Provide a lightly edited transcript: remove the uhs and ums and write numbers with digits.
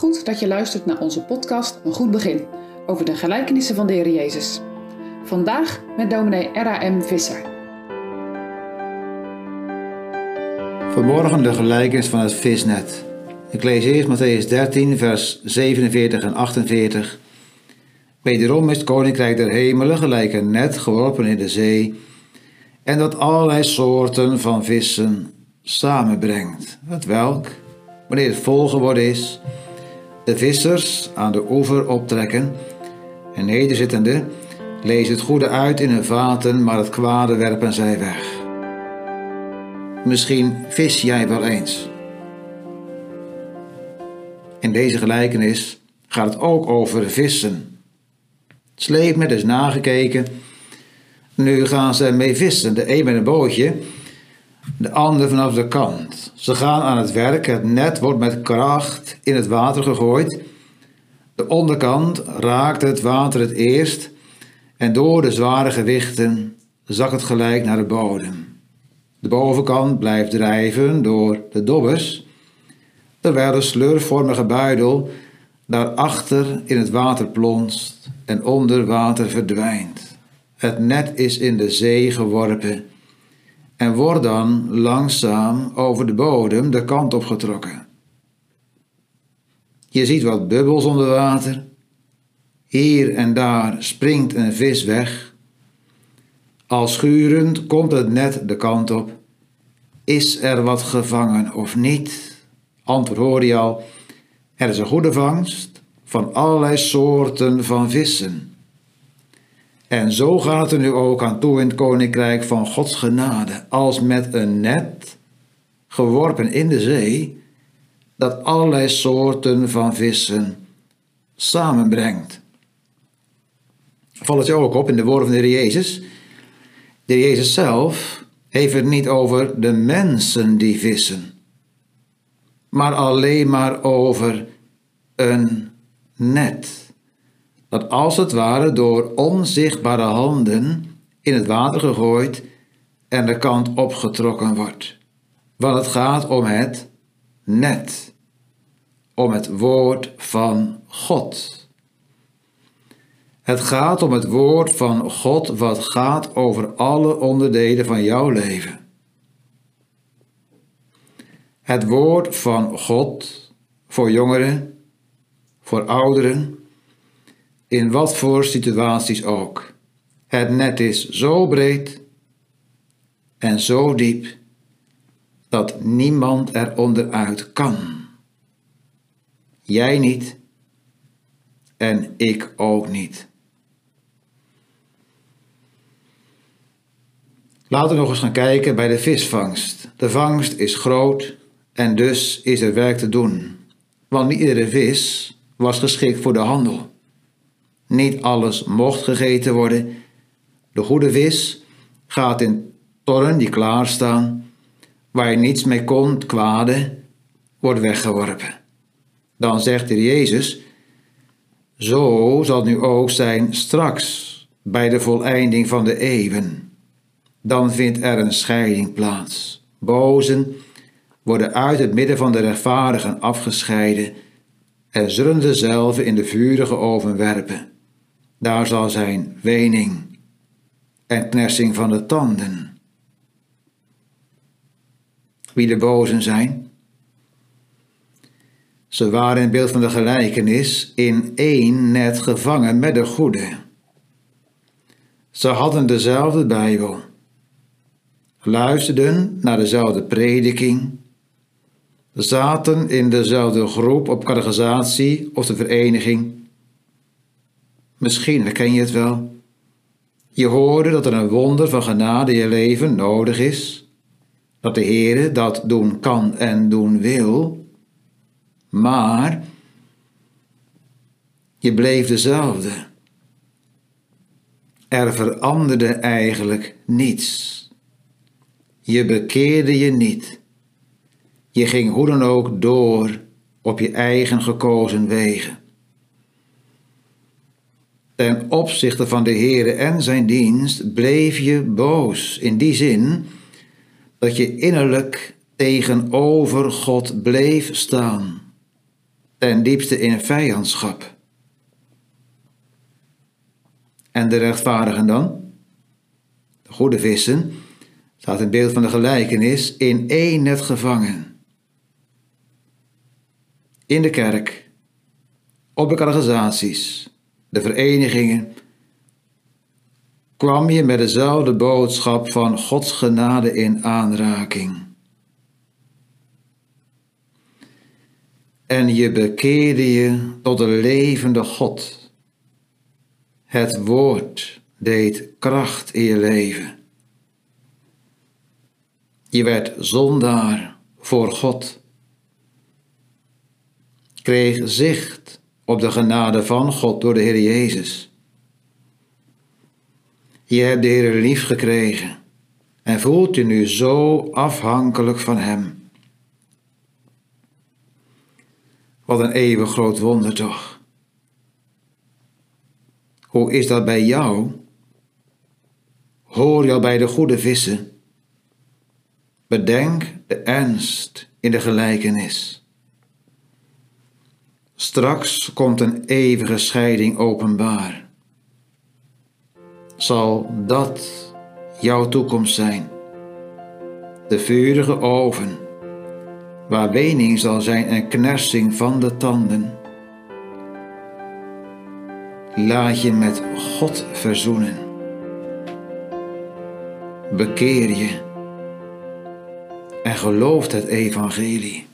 Goed dat je luistert naar onze podcast Een Goed Begin over de gelijkenissen van de Heer Jezus. Vandaag met dominee R.A.M. Visser. Vanmorgen de gelijkenis van het visnet. Ik lees eerst Mattheüs 13, vers 47 en 48. Wederom is het koninkrijk der hemelen gelijk een net geworpen in de zee, en dat allerlei soorten van vissen samenbrengt. Hetwelk, wanneer het vol geworden is, de vissers aan de oever optrekken, en nederzittende lezen het goede uit in hun vaten, maar het kwade werpen zij weg. Misschien vis jij wel eens. In deze gelijkenis gaat het ook over vissen. Het sleepnet is nagekeken. Nu gaan ze mee vissen. De een met een bootje, de ander vanaf de kant. Ze gaan aan het werk. Het net wordt met kracht in het water gegooid. De onderkant raakt het water het eerst en door de zware gewichten zakt het gelijk naar de bodem. De bovenkant blijft drijven door de dobbers, terwijl de slurfvormige buidel daarachter in het water plonst en onder water verdwijnt. Het net is in de zee geworpen en wordt dan langzaam over de bodem de kant op getrokken. Je ziet wat bubbels onder water. Hier en daar springt een vis weg. Al schurend komt het net de kant op. Is er wat gevangen of niet? Antwoord hoor je al. Er is een goede vangst van allerlei soorten van vissen. En zo gaat het er nu ook aan toe in het koninkrijk van Gods genade, als met een net, geworpen in de zee, dat allerlei soorten van vissen samenbrengt. Valt het je ook op in de woorden van de Heer Jezus? De Heer Jezus zelf heeft het niet over de mensen die vissen, maar alleen maar over een net, dat als het ware door onzichtbare handen in het water gegooid en de kant opgetrokken wordt. Want het gaat om het net, om het woord van God. Het gaat om het woord van God wat gaat over alle onderdelen van jouw leven. Het woord van God voor jongeren, voor ouderen, in wat voor situaties ook. Het net is zo breed en zo diep dat niemand er onderuit kan. Jij niet en ik ook niet. Laten we nog eens gaan kijken bij de visvangst. De vangst is groot en dus is er werk te doen. Want niet iedere vis was geschikt voor de handel. Niet alles mocht gegeten worden. De goede vis gaat in torren die klaarstaan, waar je niets mee kon, het kwade, wordt weggeworpen. Dan zegt de Heer Jezus, zo zal het nu ook zijn straks, bij de voleinding van de eeuwen. Dan vindt er een scheiding plaats. Bozen worden uit het midden van de rechtvaardigen afgescheiden en zullen dezelve in de vurige oven werpen. Daar zal zijn wening en knersing van de tanden. Wie de bozen zijn? Ze waren in het beeld van de gelijkenis in één net gevangen met de goede. Ze hadden dezelfde Bijbel, luisterden naar dezelfde prediking, zaten in dezelfde groep op catechisatie of de vereniging. Misschien herken je het wel. Je hoorde dat er een wonder van genade in je leven nodig is, dat de Heere dat doen kan en doen wil, maar je bleef dezelfde. Er veranderde eigenlijk niets. Je bekeerde je niet. Je ging hoe dan ook door op je eigen gekozen wegen. Ten opzichte van de Heere en zijn dienst bleef je boos, in die zin dat je innerlijk tegenover God bleef staan. ten diepste in vijandschap. En de rechtvaardigen dan? De goede vissen, staat in beeld van de gelijkenis, in één net gevangen. In de kerk, op de catechisaties, de verenigingen, kwam je met dezelfde boodschap van Gods genade in aanraking. En je bekeerde je tot de levende God. Het woord deed kracht in je leven. Je werd zondaar voor God. Kreeg zicht op de genade van God door de Heer Jezus. Je hebt de Heer lief gekregen en voelt je nu zo afhankelijk van Hem. Wat een eeuwig groot wonder toch. Hoe is dat bij jou? Hoor je al bij de goede vissen? Bedenk de ernst in de gelijkenis. Straks komt een eeuwige scheiding openbaar. Zal dat jouw toekomst zijn? De vurige oven, waar wening zal zijn en knersing van de tanden. Laat je met God verzoenen. Bekeer je en geloof het evangelie.